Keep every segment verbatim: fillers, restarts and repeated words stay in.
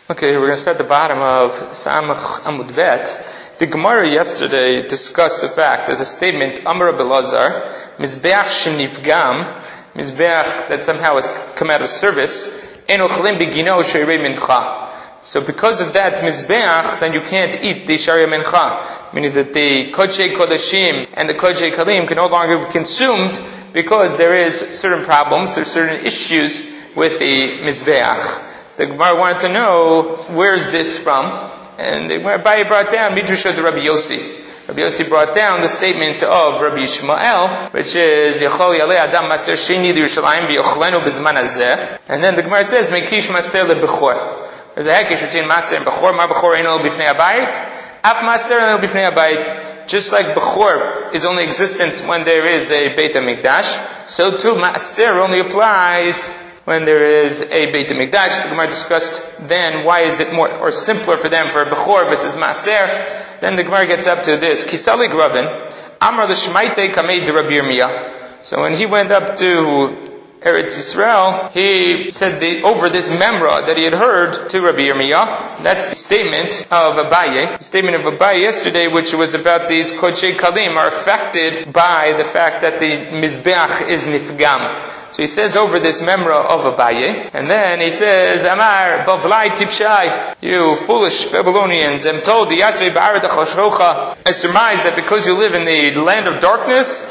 Okay, we're going to start at the bottom of Samach Amud Bet. The Gemara yesterday discussed the fact, there's a statement, Amar Belazar, Mizbeach Shenifgam, Mizbeach that somehow has come out of service, En Ochlim Begino Sheirei Mincha. So because of that Mizbeach, then you can't eat the Sheirei Mincha, meaning that the Kodshei Kodashim and the Kodshei Kalim can no longer be consumed because there is certain problems, there's certain issues with the Mizbeach. The Gemara wanted to know, where is this from? And the Gemara brought down Midrash of Rabbi Yossi. Rabbi Yossi brought down the statement of Rabbi Yishmael, which is Yachol Yalei Adam Maser Sheni Yerushalayim V'Yochlenu B'Zman Hazeh. And then the Gemara says Mekish Maser LeBechor. There's a hekesh between Maser and Bechor. Ma Bechor Eino B'Fnei Abayit. Af Maser Eino B'Fnei Abayit. Just like Bechor is only existence when there is a Beit HaMikdash, so too Maser only applies when there is a Beit HaMikdash. The Gemara discussed then why is it more or simpler for them for Bechor versus Maser. Then the Gemara gets up to this. Kisali Gravin, Amar l'Shmaite Kamei de Rabbi Yirmiyah. So when he went up to Eretz Yisrael, he said the, over this memra that he had heard to Rabbi Yirmiyah. That's the statement of Abaye. The statement of Abaye yesterday, which was about these Kodshei Kalim are affected by the fact that the Mizbeach is Nifgam. So he says over this memra of Abaye, and then he says, Amar Bavlai Tipshai, you foolish Babylonians, I'm told, I surmise that because you live in the land of darkness,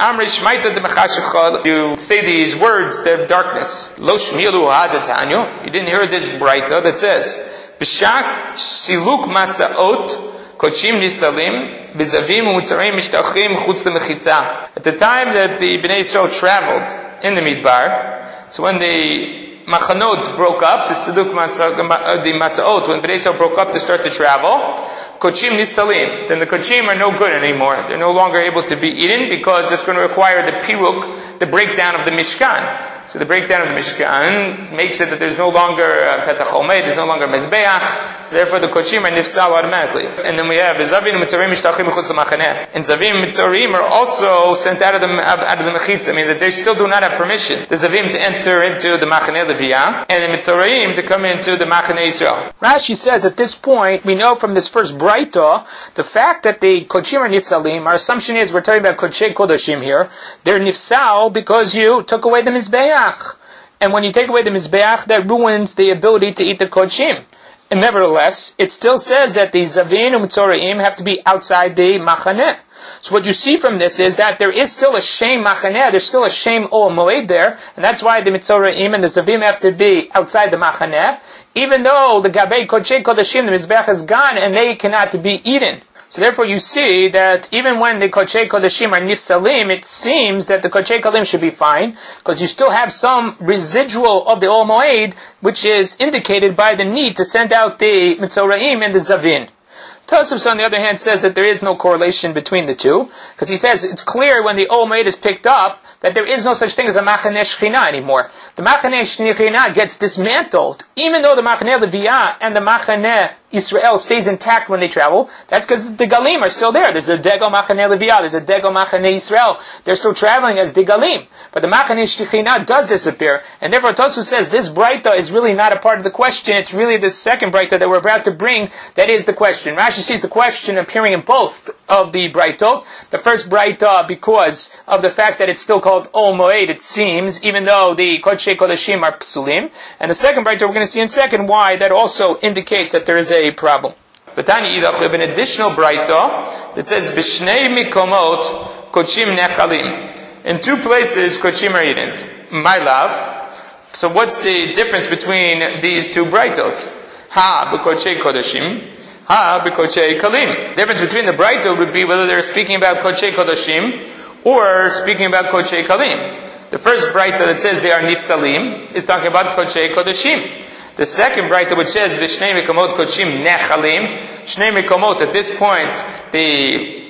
you say these words, they're darkness. Lo shmielu ha'adatanyo. You didn't hear this braita that says, B'shak siluk masaot, Kochim nisalim, bizavim u'mutzarim mishtachim chutz lemechitza. At the time that the Bnei Yisrael traveled in the Midbar, so when the machanot broke up, the siluk masaot, the masaot, when Bnei Yisrael broke up to start to travel, Kochim nisalim, then the kochim are no good anymore. They're no longer able to be eaten because it's going to require the piruk, the breakdown of the Mishkan. So the breakdown of the Mishkan makes it that there's no longer uh, Petach Omed, there's no longer Mezbeach, so therefore the Kochim are nifsal automatically. And then we have Zavim and Mitzorim Mishtachim Mechutz L'Machaneh. And Zavim and Mitzorim are also sent out of the out of the Mechitza, I mean that they still do not have permission. The Zavim to enter into the Machaneh Leviyah, and the Mitzorim to come into the Machaneh Yisrael. Rashi says at this point, we know from this first Braita, the fact that the Kochim are Nisalim, our assumption is we're talking about Kodshei Kodashim here, they're nifsal because you took away the Mizbeach. And when you take away the Mizbeach, that ruins the ability to eat the Kodshim. And nevertheless, it still says that the Zavin and Mitzoraim have to be outside the Machaneh. So what you see from this is that there is still a Shem Machaneh, there's still a Shem Ol Moed there, and that's why the Mitzoraim and the Zavim have to be outside the Machaneh, even though the Gabei Kodshei Kodashim, the Mizbeach is gone, and they cannot be eaten. So therefore you see that even when the Kodshei Kodashim are nifsalim, it seems that the Kodshei Kalim should be fine, because you still have some residual of the Ol Moed, which is indicated by the need to send out the Mitzoraim and the Zavin. Tosafos, on the other hand, says that there is no correlation between the two, because he says it's clear when the Ol Moed is picked up that there is no such thing as a Machaneh Shechina anymore. The Machaneh Shechina gets dismantled, even though the Machaneh Leviyah and the Machaneh Yisrael stays intact when they travel. That's because the Galim are still there. There's a Degel Machaneh Leviyah, there's a Degel Machaneh Yisrael. They're still traveling as the Galim. But the Machaneh Shechina does disappear. And therefore Tosafos says this Braita is really not a part of the question. It's really the second Braita that we're about to bring that is the question. Rashi sees the question appearing in both of the Braitot. The first Braita because of the fact that it's still called Ol Moed, it seems, even though the Kodshei Kodashim are Psulim. And the second Braita we're going to see in a second why that also indicates that there is a problem. But Tani Idach, we have an additional Braita that says B'shnei Mikomot Kodshim Nechalim. In two places Kodshim are eaten. My love. So what's the difference between these two Braitot? Ha b'Kodshei Kodashim. Ha b'Kodshei Kalim. The difference between the Braitot would be whether they're speaking about Kodshei Kodashim or speaking about Kodshei Kalim. The first Braita that says they are Nifsalim is talking about Kodshei Kodashim. The second Braita which says Vishnei Mikomot Kodshim Nechalim, Shnei Mikomot, at this point the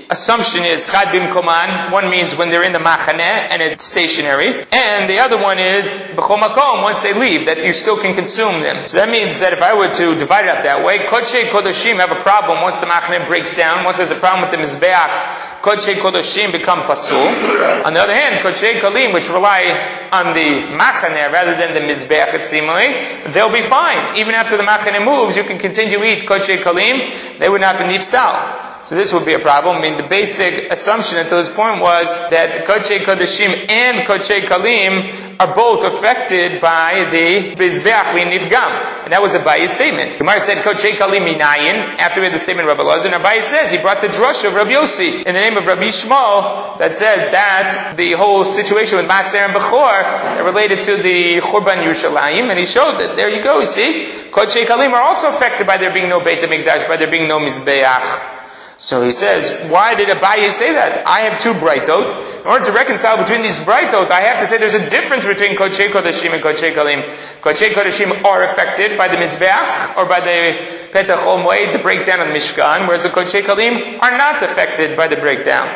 assumption is Chad Bim Koman. One means when they're in the Machaneh and it's stationary. And the other one is B'chol Makom, once they leave, that you still can consume them. So that means that if I were to divide it up that way, Kodshei Kodashim have a problem once the Machaneh breaks down. Once there's a problem with the Mizbeach, Kodshei Kodashim become Pasul. On the other hand, Kodshei Kalim, which rely on the Machaneh rather than the Mizbeach Etzimoi, they'll be fine. Even after the Machaneh moves, you can continue to eat Kodshei Kalim. They would not be nifsal. So this would be a problem. I mean, the basic assumption until this point was that Kodshei Kodashim and Kodshei Kalim are both affected by the Bizbeach Nifgam. And that was a biased statement. Gemara said Kodshei Kalim Minayin. After we had the statement of Rabbi Elazar, and Abaye says he brought the drush of Rabbi Yossi in the name of Rabbi Shmuel that says that the whole situation with Maser and Bechor related to the Churban Yerushalayim, and he showed it. There you go, you see. Kodshei Kalim are also affected by there being no Beit HaMikdash, by there being no Mizbeach. So he says, why did Abaye say that? I have two braitot. In order to reconcile between these braitot, I have to say there's a difference between Kodshei Kodashim and Kodshei Kalim. Kodshei Kodashim are affected by the Mizbeach or by the Petach Ol Moed, the breakdown of the Mishkan, whereas the Kodshei Kalim are not affected by the breakdown.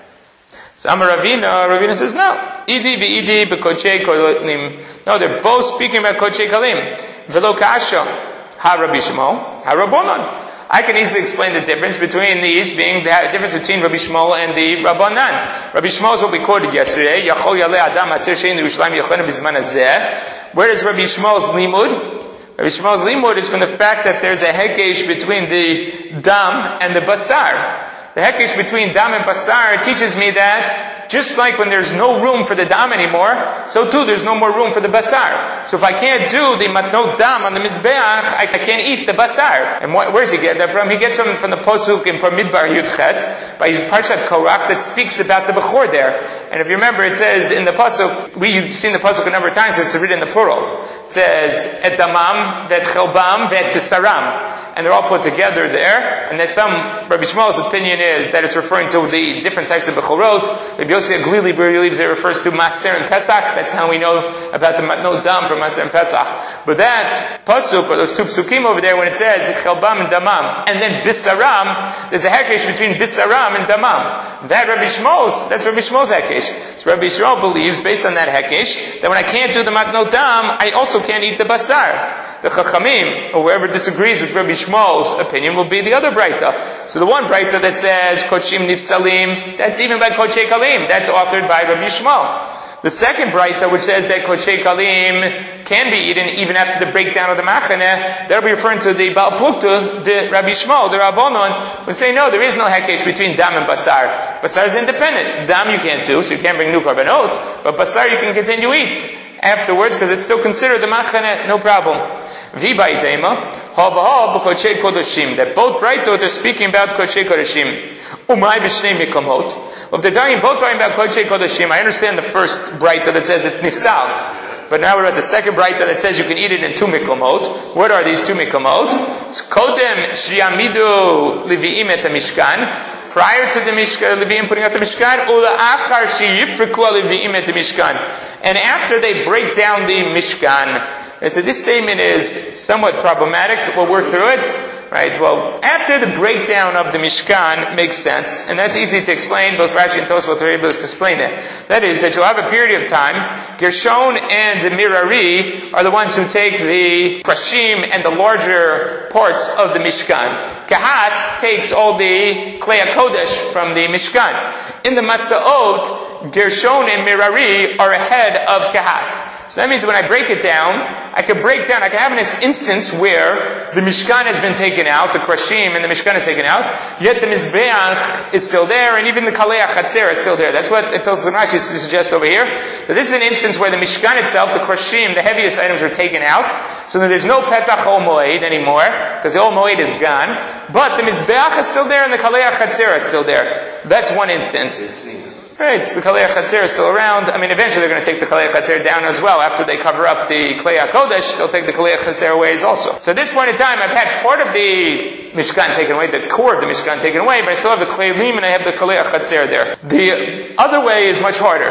So Amar Ravina, Ravina says, no. Idi v'idi b'Kodshei Kalim. No, they're both speaking about Kodshei Kalim. V'lo kasha ha Rabbi Shmuel, ha Rabbanan. I can easily explain the difference between these being the difference between Rabbi Shmuel and the Rabbanan. Rabbi Shmuel is what we quoted yesterday. Yachol yaleh adam aser shein Yerushalayim yochanu b'zman hazeh. Where is Rabbi Shmuel's limud? Rabbi Shmuel's limud is from the fact that there's a hekesh between the dam and the basar. The hekesh between dam and basar teaches me that just like when there's no room for the dam anymore, so too there's no more room for the basar. So if I can't do the matnot dam on the mizbeach, I, I can't eat the basar. And wh- where does he get that from? He gets from, from the posuk in Parmidbar Yudchet, by Parshat Korach, that speaks about the bechor there. And if you remember, it says in the pasuk, we've seen the pasuk a number of times, it's written in the plural. It says, et damam, vet chelbam, vet bisaram. And they're all put together there. And then some, Rabbi Shmuel's opinion is that it's referring to the different types of bechorot. Rabbi Yossi Aglili believes it refers to Maser and Pesach. That's how we know about the Matnot Dam from Maser and Pesach. But that pasuk, or those two psukim over there, when it says Chelbam and Damam, and then Bisaram, there's a hekesh between Bisaram and Damam. That Rabbi Shmuel's, that's Rabbi Shmuel's hekesh. So Rabbi Shmuel believes, based on that hekesh, that when I can't do the Matnot Dam, I also can't eat the Basar. The Chachamim, or whoever disagrees with Rabbi Shmuel's opinion, will be the other Braita. So the one Braita that says Kodshim Nifsalim, that's even by Kodshei Kalim. That's authored by Rabbi Shmuel. The second Braita, which says that Kodshei Kalim can be eaten even after the breakdown of the Machaneh, that'll be referring to the Baal Plukta, the Rabbi Shmuel, the Rabbanon, would say no, there is no hekesh between Dam and Basar. Basar is independent. Dam you can't do, so you can't bring new karbanot, but Basar you can continue to eat afterwards, because it's still considered the Machaneh, no problem. V'baitema, havaha b'Kodshei Kodashim. That both Braitot are speaking about Kodshei Kodashim. Umay b'shnei mikamot. Well, if they're talking, both talking about Kodshei Kodashim, I understand the first Braita that says it's nifsal. But now we're at the second Braita that says you can eat it in two mikamot. What are these two mikamot? Kodem shiamidu leviim et mishkan. Prior to the Mishkan, Leviim putting out the Mishkan, ula achar sheyifriku leviim et mishkan. And after they break down the Mishkan. And so this statement is somewhat problematic. We'll work through it. Right? Well, after the breakdown of the Mishkan makes sense, and that's easy to explain. Both Rashi and Tosfot are able to explain it. That is, that you'll have a period of time. Gershon and Mirari are the ones who take the Krashim and the larger parts of the Mishkan. Kahat takes all the Klei HaKodesh from the Mishkan. In the Masaot, Gershon and Mirari are ahead of Kahat. So that means when I break it down, I can break down, I can have an instance where the Mishkan has been taken out, the Krashim and the Mishkan is taken out, yet the Mizbeach is still there, and even the Kalei HaChatzer is still there. That's what it tells Rashi to suggest over here. But this is an instance where the Mishkan itself, the Krashim, the heaviest items are taken out, so that there's no Petach Ol Moed anymore, because the Ol Moed is gone, but the Mizbeach is still there and the Kalei HaChatzer is still there. That's one instance. Right, the Kalei HaChatzer is still around. I mean, eventually they're going to take the Kalei HaChatzer down as well. After they cover up the Klei HaKodesh, they'll take the Kalei HaChatzer away also. So at this point in time, I've had part of the Mishkan taken away, the core of the Mishkan taken away, but I still have the Klei Lim and I have the Kalei HaChatzer there. The other way is much harder.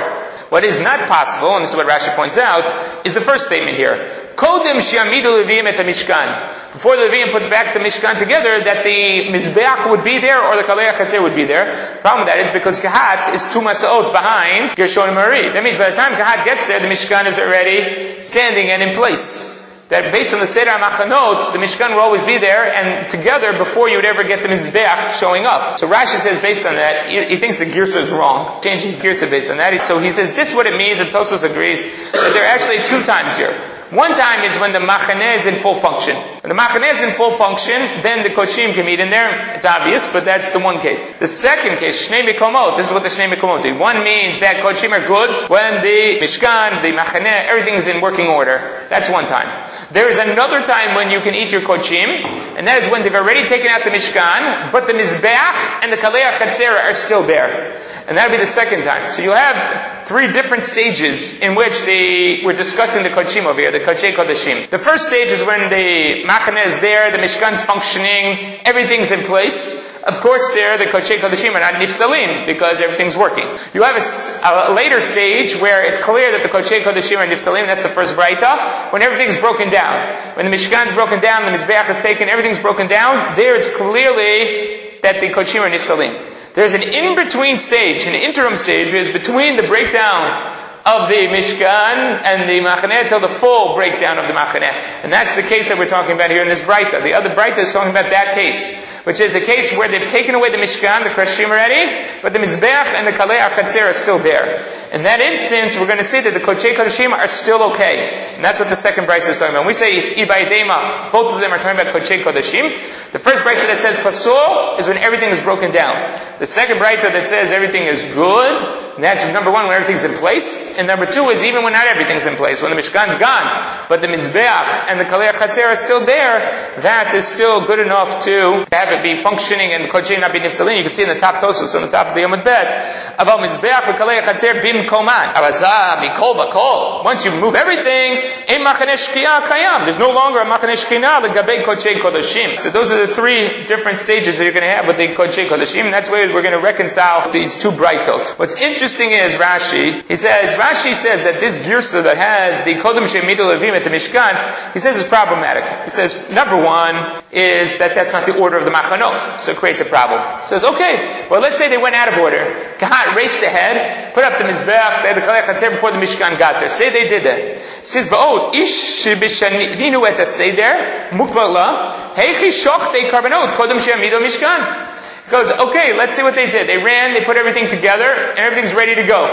What is not possible, and this is what Rashi points out, is the first statement here. Kodem shi'amidu leviim et mishkan. Before the Leviim put back the Mishkan together, that the Mizbeach would be there or the Kalei HaChatzer would be there. The problem with that is because Kahat is two Masaot behind Gershon and Merari. That means by the time Kahat gets there, the Mishkan is already standing and in place. That based on the Seder HaMachanot, the Mishkan will always be there, and together before you would ever get the Mizbeach showing up. So Rashi says based on that, he, he thinks the Girsa is wrong. Changes Girsa based on that. So he says this is what it means, and Tosfos agrees, that there are actually two times here. One time is when the Machaneh is in full function. When the Machaneh is in full function, then the Kochim can meet in there. It's obvious, but that's the one case. The second case, Shnei Mikomot, this is what the Shnei Mikomot do. One means that Kochim are good when the Mishkan, the Machaneh, everything is in working order. That's one time. There is another time when you can eat your kochim, and that is when they've already taken out the Mishkan, but the Mizbeach and the Kalei HaChatzer are still there. And that would be the second time. So you have three different stages in which they, we're discussing the kochim over here, the Kochei Kodashim. The first stage is when the Machaneh is there, the Mishkan's functioning, everything's in place. Of course, there the Kochei Kodashim are not nifsalim because everything's working. You have a, a later stage where it's clear that the Kochei Kodashim are nifsalim. That's the first Braita. When everything's broken down, when the Mishkan's broken down, the Mizbeach is taken, everything's broken down. There, it's clearly that the Kochim are nifsalim. There's an in-between stage, an interim stage is between the breakdown of the Mishkan and the Machaneh till the full breakdown of the Machaneh. And that's the case that we're talking about here in this Braita. The other Braita is talking about that case, which is a case where they've taken away the Mishkan, the Krashim already, but the Mizbeach and the Kalei HaChatzer are still there. In that instance, we're going to say that the Kochei Kodashim are still okay. And that's what the second Braita is talking about. When we say Ibai Dema, both of them are talking about Kochei Kodashim. The first Braita that says Pasul is when everything is broken down. The second Braita that says everything is good, that's number one, when everything's in place. And number two is even when not everything's in place, when the Mishkan's gone, but the Mizbeach and the Kalei HaChatzer are still there, that is still good enough to have it be functioning and Kochei not be nifsalin. You can see in the top Tosfos on the top of the Yomad Bet, about Mizbeach and Kalei HaChatzer bim koman. Avazah mikol bakol. Once you move everything, ein Machaneh Shkia kayam. There's no longer a Machaneh Shkina legabei Kochei Kodashim. So those are the three different stages that you're going to have with the Kochei Kodashim, and that's why we're going to reconcile these two Braitot. What's interesting is Rashi, he says, Rashi says that this Girsa that has the Kodem Shemidu Levim at the Mishkan, he says is problematic. He says, number one is that that's not the order of the Machanot, so it creates a problem. He says, okay, well let's say they went out of order. Kahat raced ahead, put up the Mizbeach, they had the Kalei HaChatzer before the Mishkan got there. Say they did that. He says, Va'od, ish b'shaninu et ha-seder, mukbala, heichi shochtei karbanot, Kodem Shemidu Mishkan. He goes, okay, let's see what they did. They ran, they put everything together, and everything's ready to go.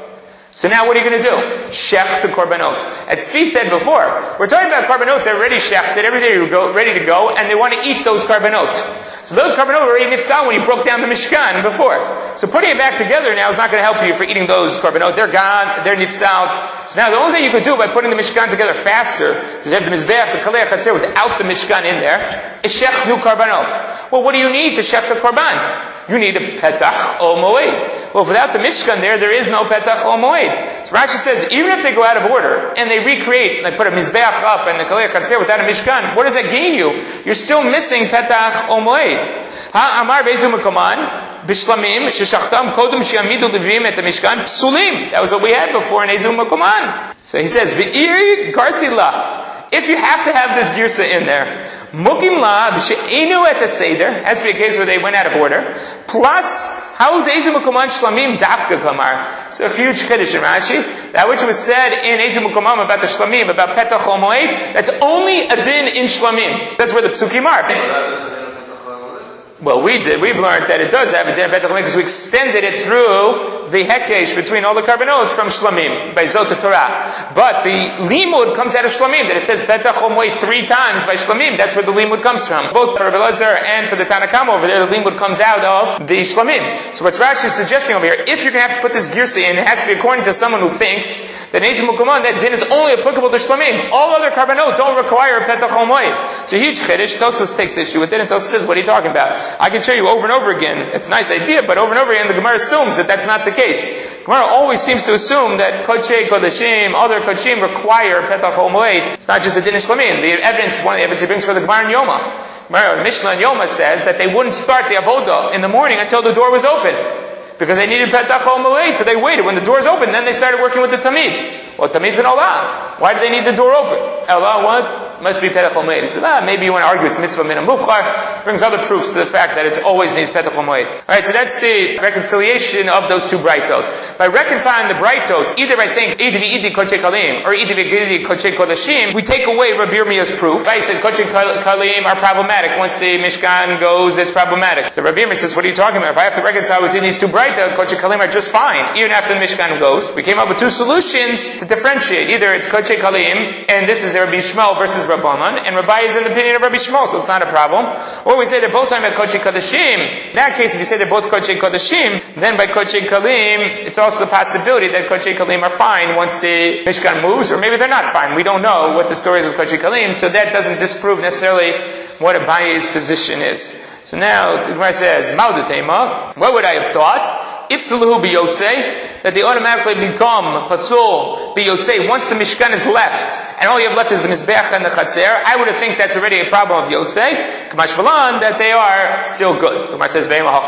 So now what are you going to do? Shech the korbanot. As Tzvi said before, we're talking about korbanot, they're already shechted, everything ready to go, and they want to eat those korbanot. So those korbanot were already nifsal when you broke down the Mishkan before. So putting it back together now is not going to help you for eating those korbanot. They're gone, they're nifsal. So now the only thing you could do by putting the Mishkan together faster, because you have the Mizbeach, the Kalei HaChatzer without the Mishkan in there, is shech new korbanot. Well, what do you need to shech the korban? You need a petach o moed. Well, without the Mishkan there, there is no petach o moed. So Rashi says, even if they go out of order, and they recreate, like put a Mizbeach up and the Kalei HaChatzer without a Mishkan, what does that gain you? You're still missing petach o moed. Ha-amar bezu mekoman, bishlamim, sheshachtam kodem shiamidu levim et mishkan psulim. That was what we had before in Ezu mekoman. So he says, v'iri garsila. If you have to have this girsa in there, mukim la b'she'enu et ha-seder, has to be a case where they went out of order, plus, how Ezu mekoman shlamim dafka kamar. So a huge chiddush in Rashi. That which was said in Ezu mekoman about the shlamim, about petach o moed, that's only a din in shlamim. That's where the psukim are. Well, we did. We've learned that it does have a din of petach because we extended it through the hekesh between all the korbanot from shlamim by Zot Torah. But the limud comes out of shlamim. That it says petach omoy three times by shlamim. That's where the limud comes from. Both for Rabbi Elazar and for the Tanakama over there, the limud comes out of the shlamim. So what Rashi is suggesting over here, if you're going to have to put this girsa in, it has to be according to someone who thinks that Ezu mekoman, that din is only applicable to shlamim. All other korbanot don't require petach omoy. So huge chiddush. Tosfos takes issue with it, and Tosfos says, "What are you talking about?" I can show you over and over again. It's a nice idea, but over and over again, the Gemara assumes that that's not the case. Gemara always seems to assume that Kochei Kodashim, other Kodashim require Petach HaMoed. It's not just the Din Shlamim. The evidence, one of the evidence he brings for the Gemara in Yoma. Gemara, Mishnah in Yoma says that they wouldn't start the Avodah in the morning until the door was open. Because they needed Petach HaMoed, so they waited. When the doors opened, then they started working with the Tamid. Well, Tamid's an Olah. Why do they need the door open? Olah, what? Must be Petach HaMoed. He said, ah, maybe you want to argue it's mitzvah min ha-mufchar. Brings other proofs to the fact that it always needs Petach HaMoed. Alright, so that's the reconciliation of those two Braitot. By reconciling the Braitot, either by saying Idi v'Idi Kodesh Kalim, or Idi v'Idi Kodesh Kodeshim, we take away Rabbi Yirmiyah's proof. I said Kodesh Kalim are problematic. Once the Mishkan goes, it's problematic. So Rabbi Yirmiyah says, what are you talking about? If I have to reconcile between these two Braitot, Kodesh Kalim are just fine, even after the Mishkan goes. We came up with two solutions to differentiate. Either it's Kodesh Kalim, and this is Rabbi Shmuel versus Rabbanan, and Rabbi is in the opinion of Rabbi Shmuel, so it's not a problem. Or we say they're both talking about Kodesh Kodeshim. In that case, if you say they're both Kodesh Kodeshim, then by Kodesh Kalim, it's also the possibility that Kodesh Kalim are fine once the Mishkan moves, or maybe they're not fine. We don't know what the story is with Kodesh Kalim, so that doesn't disprove necessarily what Abaye's position is. So now, the Gemara says, Maudutema, what would I have thought? If Saluhu Biyotze, that they automatically become Pasul Biyotze once the Mishkan is left, and all you have left is the Mizbeach and the Chatzer, I would have think that's already a problem of Yotze. Kamash Valan, that they are still good. The Gemara says,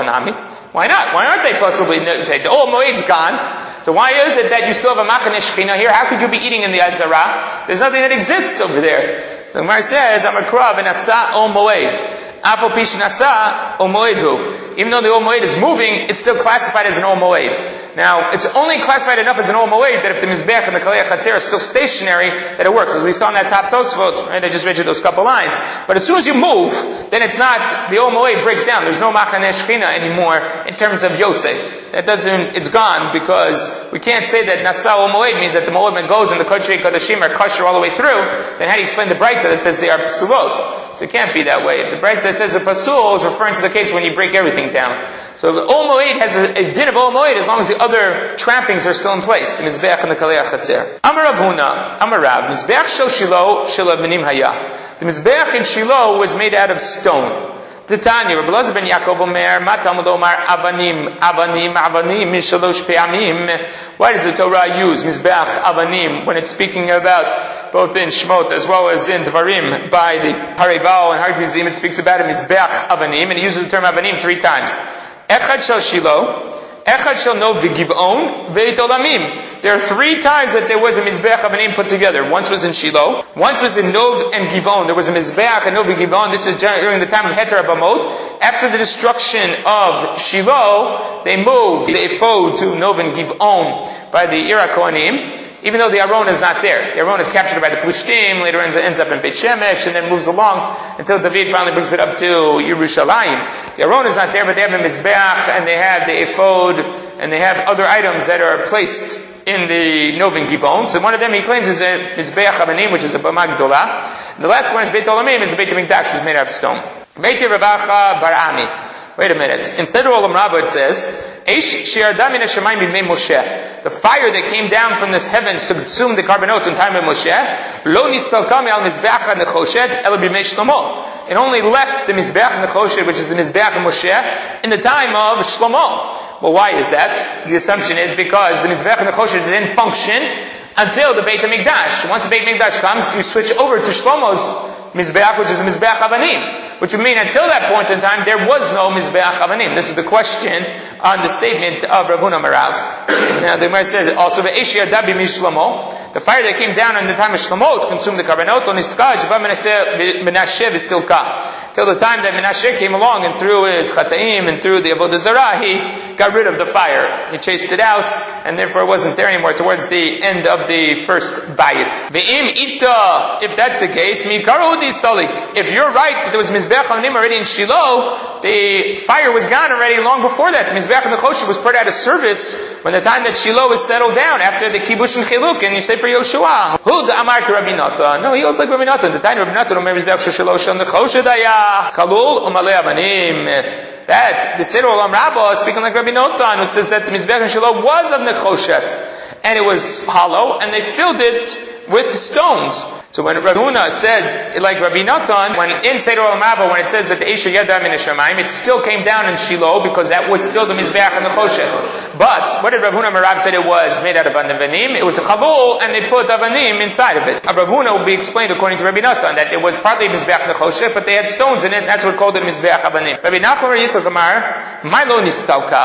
why not? Why aren't they Pasul Biyotze? The old Moed's gone. So why is it that you still have a Machane Shechina here? How could you be eating in the Azara? There's nothing that exists over there. So the Gemara says, I'm a Krav and Asa O Moed. Afal Pish Nasa O Moedhu. Even though the Ol Moed is moving, it's still classified as an Ol Moed. Now, it's only classified enough as an Ol Moed that if the Mizbeach and the Kalei Chatzer are still stationary, that it works. As we saw in that top Tosfot, right? I just read you those couple lines. But as soon as you move, then it's not, the Ol Moed breaks down. There's no Machane Shechina anymore in terms of Yotze. That doesn't, it's gone because we can't say that Nasa Ol Moed means that the Moed goes and the Kodesh Kodeshim are kosher all the way through. Then how do you explain the Braita that says they are Psulot? So it can't be that way. If the Braita that says a Pasul is referring to the case when you break everything down. So Ol Moed has a, a din of Ol Moed as long as the other trappings are still in place. The Mizbeach and the Kalei Chatzer. Amar Rav Huna, Amar Rav, Mizbeach shel Shiloh shel Avanim haya. The Mizbeach in Shiloh was made out of stone. Titania, Rabbi Elazar ben Yaakov Omer, Ma Talmud Omar Avanim, Avanim, Avanim, Mishalosh Pe'amim. Why does the Torah use Mizbeach Avanim when it's speaking about both in Shmot as well as in Dvarim by the Harei Baal and Har Grizim? It speaks about a Mizbeach Avanim, and it uses the term Avanim three times. Echad shel Shiloh, Echad shel Nov v'Giv'on v'Eit Olamim. There are three times that there was a Mizbeach Avanim put together. Once was in Shiloh, once was in Nov and Giv'on. There was a Mizbeach and Nov and Giv'on. This is during the time of Heter Abamot. After the destruction of Shiloh, they moved the ephod to Nov and Giv'on by the Ira Kohanim. Even though the Aron is not there. The Aron is captured by the Plishtim, later ends, ends up in Beit Shemesh, and then moves along until David finally brings it up to Yerushalayim. The Aron is not there, but they have a Mizbeach, and they have the ephod, and they have other items that are placed in the Novin Gibon. So one of them he claims is a Mizbeach Avanim, which is a Bama Gdolah. The last one is Beit Olamim, is the Beit HaMikdash, which is made out of stone. Beit Ravacha Barami. Wait a minute. In Seder Olam Rabbah it says, Eish she'yarda min hashamayim b'mei Moshe. The fire that came down from the heavens to consume the carbonot in time of Moshe, lo nistalka me'al mizbeach nechoshet ela b'mei Shlomo. It only left the mizbeach nechoshet, which is the mizbeach of Moshe, in the time of Shlomo. Well, why is that? The assumption is because the mizbeach nechoshet is in function until the Beit HaMikdash. Once the Beit HaMikdash comes, you switch over to Shlomo's Mizbeach, which is a Mizbeach Avanim. Which would mean until that point in time, there was no Mizbeach Avanim. This is the question on the statement of Rav Huna Marav. Now the Gemara says, also, Ve'esh yarda b'mi Shlomo. The fire that came down in the time of Shlomo consumed the carbonot, on Istka, Jva Menashe v'silka. Till the time that Menashe came along and through his Chataim and through the Avodah Zarah, he got rid of the fire. He chased it out, and therefore it wasn't there anymore towards the end of the first Bayit. Ve'im ita, if that's the case, Mikaro Stalik. If you're right that there was Mizbeach Avanim already in Shiloh, the fire was gone already long before that. The Mizbeach Nechoshet was put out of service when the time that Shiloh was settled down after the Kibush and Chiluk, and you say for Yoshua, Hud Amar Rabbi Natan. No, he holds like Rabbi Natan. The time of Rabbi Natan, Omer Mizbeach Shiloh Shel Nechoshet Aya Chalul Umalei Avanim. That the Seder Olam Rabbah is speaking like Rabbi Natan, who says that the Mizbeach in Shiloh was of Nechoshet, and it was hollow, and they filled it with stones. So when Rav Huna says, like Rabbi Natan, when in Seder Olam Rabbah, when it says that the Esha Yada Min Hashamayim, it still came down in Shiloh because that was still the Mizbeach and the Choshet. But what did Rav Huna Marav said it was made out of Avanim? It was a Chabul, and they put Avanim inside of it. Rav Huna will be explained according to Rabbi Natan that it was partly Mizbeach and the Choshet, but they had stones in it. And that's what called it Mizbeach Avanim. Rabbi Nachman Yisrael Gamar, Milo Nistalka.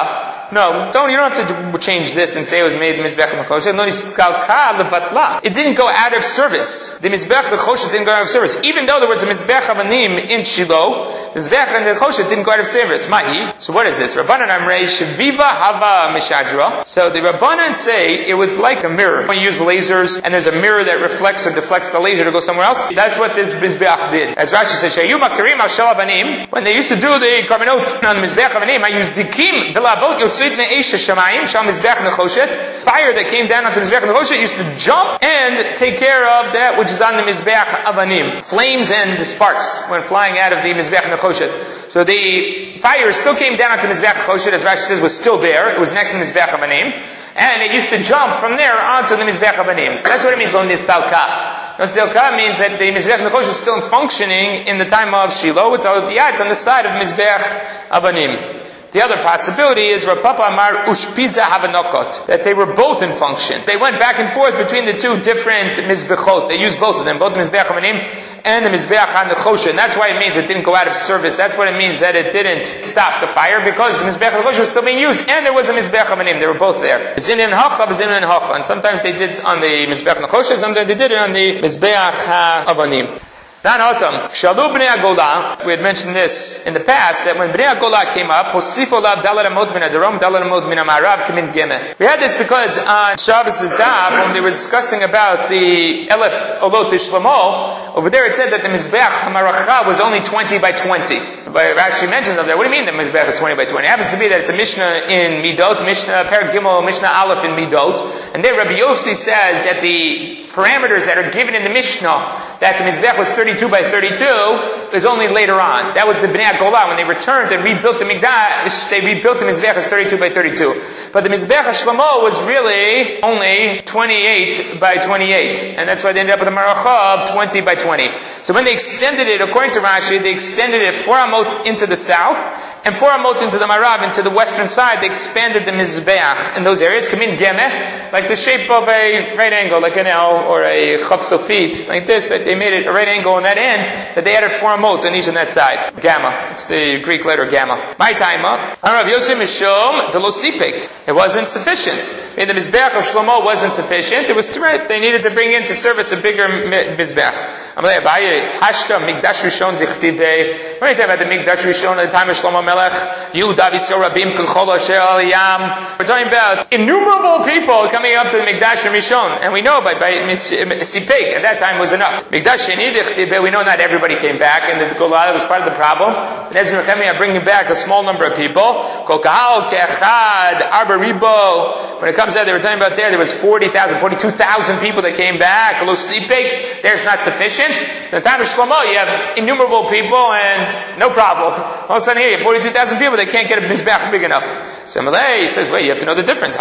No, don't, you don't have to change this and say it was made Mizbech Nechoshet. No, Niskalka Levatla. It didn't go out of service. The Mizbech Nechoshet didn't go out of service. Even though there was a Mizbech Avanim in Shiloh, the Mizbech Nechoshet didn't go out of service. Mahi. So what is this? Rabbanan Amrei Shaviva Hava Mishadra. So the Rabbanan say it was like a mirror. When you use lasers and there's a mirror that reflects or deflects the laser to go somewhere else, that's what this Mizbech did. As Rashi says, Shayu Maktarim Al Shel Avanim, when they used to do the Karbanot on the Mizbech Avanim, I use Zikim Vilavot Yotzid Me'esh Shamayim Shal Mizbech Nechoshet. Fire that came down onto the Mizbech Nechoshet used to jump and take care of that which is on the Mizbech Avanim. Flames and sparks went flying out of the Mizbech Nechoshet. So the fire still came down onto Mizbech Nechoshet, as Rashi says, was still there. It was next to the Mizbech Avanim. And it used to jump from there onto the Mizbech Avanim. So that's what it means, Lo Nistalka. Nistalka means that the Mizbech Nechoshet is still functioning in the time of Shiloh. It's, yeah, it's on the side of Mizbech Avanim. The other possibility is Rav Papa Amar Ushpiza Havanokot, that they were both in function. They went back and forth between the two different Mizbechot. They used both of them, both the Mizbech Avanim and the Mizbech HaNechoshet. And that's why it means it didn't go out of service. That's what it means that it didn't stop the fire, because the Mizbech HaNechoshet was still being used, and there was a Mizbech Avanim. They were both there. Zinin Hacha, Zinin Hacha. And sometimes they did on the Mizbech HaNechoshet, sometimes they did it on the Mizbech HaAvanim. Dan Otam, Shalu Bnei Agola, we had mentioned this in the past, that when Bnei Agola came up, Posifo Lav Dalar Amot Min HaDarom, Dalar Amot Min HaMa'arav, Kamin Gemeh. We had this because on Shabbos' Daf, when they were discussing about the Elef Olot Shlomo, over there it said that the Mizbech HaMaracha was only twenty by twenty. But Rashi mentions over there, what do you mean the Mizbech is twenty by twenty? It happens to be that it's a Mishnah in Midot, Mishnah Perek Gimel, Mishnah Aleph in Midot, and there Rabbi Yossi says that the parameters that are given in the Mishnah, that the Mizbech was thirty-two by thirty-two, is only later on. That was the Bnei Agola. When they returned and rebuilt the Mikdash, they rebuilt the Mizbech as thirty-two by thirty-two. But the Mizbech HaShlomo was really only twenty-eight by twenty-eight. And that's why they ended up with a Maracha of twenty by twenty. So when they extended it, according to Rashi, they extended it four amot into the south, and four amot into the Marav, into the western side. They expanded the Mizbeach in those areas. Kamin Gemeh, like the shape of a right angle, like an L or a Chav Sofit, like this, that they made it a right angle on that end, that they added four amot on each on that side. Gamma. It's the Greek letter gamma. My time up. Rav Yosef Mishom Delosipik. It wasn't sufficient. I mean, the Mizbeach of Shlomo wasn't sufficient. It was too right. They needed to bring into service a bigger Mizbeach. Amalei Abaye, Hashka, Mikdash Rishon Dichtibei. We're talking about the Mikdash Rishon at the time of Shlomo Melech. Yehuda V'Yisrael Rabim K'chol Asher Al Yam. We're talking about innumerable people coming up to the Mikdash Rishon. And we know by, by Sipek, at that time was enough. Mikdash Sheni Dichtibei, we know not everybody came back, and the Golada was part of the problem. And Ezra Nehemiah bringing back a small number of people. Kol Kahal Ke'echad Arba Ribo. When it comes out, they were talking about there, there was forty thousand, forty-two thousand people that came back. Lo Sipek, there's not sufficient. So in the time of Shlomo, you have innumerable people and no problem. All of a sudden here, you have forty-two thousand people, they can't get a Mizbeach big enough. So Malay says, wait, you have to know the difference.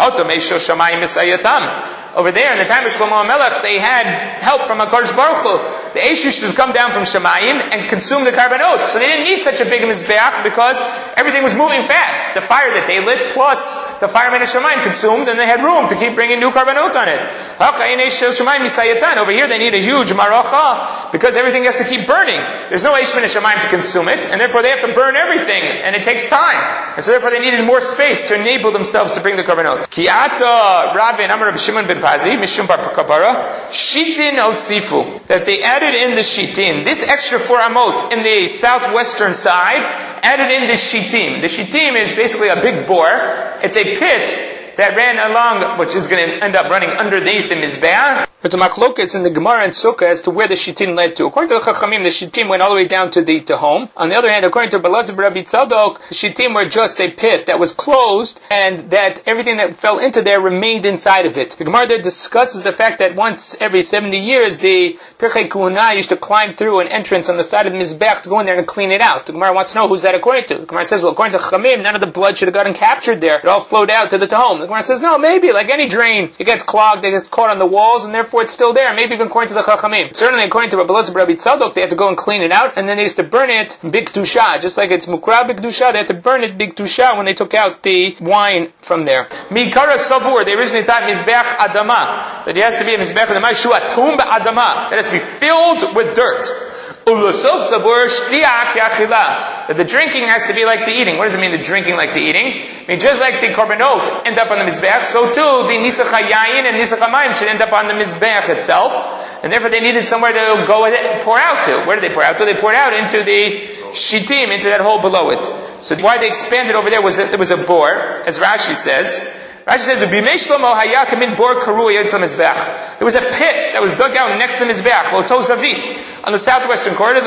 Over there, in the time of Shlomo HaMelech, they had help from HaKadosh Baruch Hu. The Eshish should come down from Shemayim and consume the Karbanot. So they didn't need such a big Mizbeach because everything was moving fast. The fire that they lit plus the firemen of Shemayim consumed, and they had room to keep bringing new Karbanot on it. Over here, they need a huge Maracha because everything has to keep burning. There's no Eshish of Shemayim to consume it, and therefore they have to burn everything, and it takes time. And so therefore they needed more space to enable themselves to bring the Karbanot. Kiata Ravin Amar Rabbi Shimon ben Pazi, Mishum Bar Kapara, Shitin al Sifu, that they added in the Shitin, this extra four amot in the southwestern side, added in the Shitim. The Shitim is basically a big bore. It's a pit that ran along, which is going to end up running underneath the Mizbeach. It's a machlokas in the Gemara and Sukkah as to where the Shittim led to. According to the Chachamim, the Shittim went all the way down to the Tehom. On the other hand, according to Balazar Rabbi Tzadok, the Shittim were just a pit that was closed, and that everything that fell into there remained inside of it. The Gemara there discusses the fact that once every seventy years, the Pirchei Kuhuna used to climb through an entrance on the side of the Mizbeach to go in there and clean it out. The Gemara wants to know who's that according to. The Gemara says, well, according to Chachamim, none of the blood should have gotten captured there. It all flowed out to the Tehom. The Gemara says, no, maybe, like any drain, it gets clogged, it gets caught on the walls, and therefore it's still there. Maybe even according to the Chachamim. Certainly according to Rabbi Elazar Rabbi Tzadok, they had to go and clean it out, and then they used to burn it big tusha, just like it's mukra big tusha. They had to burn it big tusha when they took out the wine from there. Mikara savur, they originally thought Mizbeach Adama, that it has to be a Mizbeach Adama, shu atum ba'adama, that has to be filled with dirt. That the drinking has to be like the eating. What does it mean, the drinking like the eating? I mean, just like the korbanot end up on the mizbeach, so too the nisach hayayin and nisach hamayim should end up on the mizbeach itself. And therefore they needed somewhere to go and pour out to. Where did they pour out to? They poured out into the shitim, into that hole below it. So why they expanded over there was that there was a bore, as Rashi says. Rashi says, there was a pit that was dug out next to the Mizbeach, on the southwestern corner, and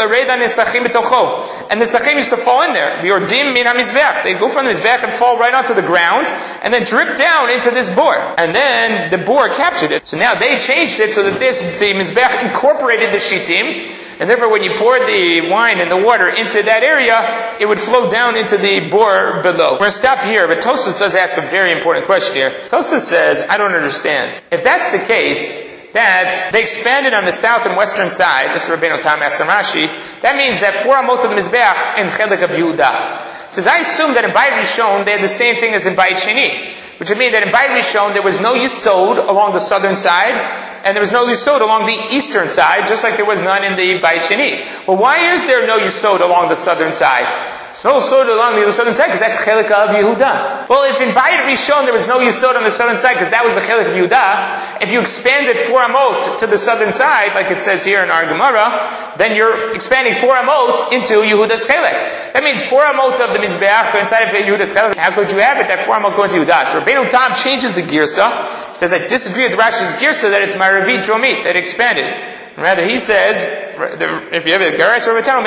the Nesachim used to fall in there. They go from the Mizbeach and fall right onto the ground, and then drip down into this bore. And then the bore captured it. So now they changed it so that this, the Mizbeach incorporated the Shittim, and therefore when you poured the wine and the water into that area, it would flow down into the bore below. We're going to stop here, but Tosfos does ask a very important question here. Tosfos says, I don't understand. If that's the case, that they expanded on the south and western side, this is Rabbeinu Tam asked Rashi, that means that four amot of the Mizbeach in Chelik of Yehuda. Says, I assume that in Bayit Rishon they had the same thing as in Bayit Sheni, which would mean that in Bayit Rishon there was no Yisod along the southern side, and there was no Yisod along the eastern side, just like there was none in the Bayit Sheni. Well, why is there no Yisod along the southern side? There's no Yisod along the southern side, because that's Chelik of Yehuda. Well, if in Bayit Rishon there was no Yisod on the southern side, because that was the Chelik of Yehuda, if you expanded four amot to the southern side, like it says here in our Gemara, then you're expanding four amot into Yehuda's Chelik. That means four amot of the Mizbeach inside of Yehuda's Chelik. How could you have it that four amot go into Yehuda? So Rabbeinu Tam changes the girsa. He says, I disagree with Rashi's girsa that it's Maravi Dromit, that expanded. Rather, he says, if you have a Geras or Rabbeinu,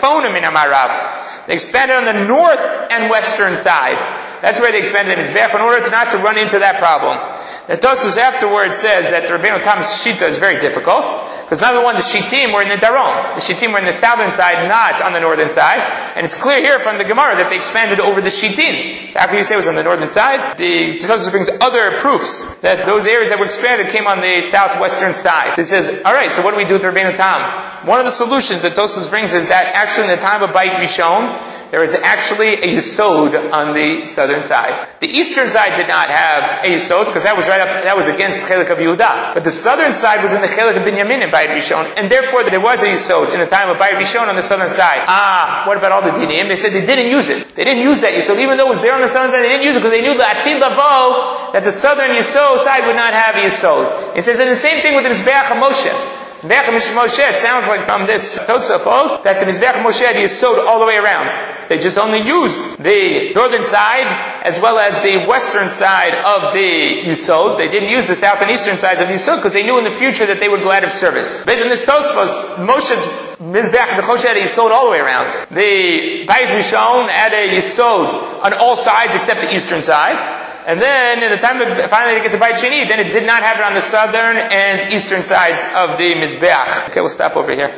they expanded on the north and western side. That's where they expanded the Mizbeach in order to not to run into that problem. The Tosfos afterwards says that the Rabbeinu Tam's Shita is very difficult, because number one, the Shittim were in the Darom. The Shittim were in the southern side, not on the northern side. And it's clear here from the Gemara that they expanded over the Shittim. So how can you say it was on the northern side? The Tosfos brings other proofs that those areas that were expanded came on the southwestern side. He says, alright, so what do we do with the Rabbeinu Tam? One of the solutions that Tosfos brings is that actually in the time of Bayit Rishon, there is actually a Yisod on the southern side. The eastern side did not have a Yisod, because that was right up, that was against Chelik of Yehuda. But the southern side was in the Chelik of Binyamin in Bayit Rishon, and therefore there was a Yisod in the time of Bayit Rishon on the southern side. Ah, what about all the Dinim? They said they didn't use it. They didn't use that Yisod, even though it was there on the southern side, they didn't use it because they knew the Atid Lavo, that the southern Yisod side would not have a Yisod. It says, and the same thing with the Mizbeach Moshe. Mizbeach Moshe, it sounds like from this Tosafot that the Mizbeach Moshe had Yisod all the way around. They just only used the northern side as well as the western side of the Yisod. They didn't use the south and eastern sides of the Yisod because they knew in the future that they would go out of service. Based on this Tosafot, Moshe's Mizbeach Moshe had a Yisod all the way around. The Bayit Rishon had a Yisod on all sides except the eastern side. And then, in the time of finally they get to Bayit Sheni, then it did not have it on the southern and eastern sides of the Mizbeach. Okay, we'll stop over here.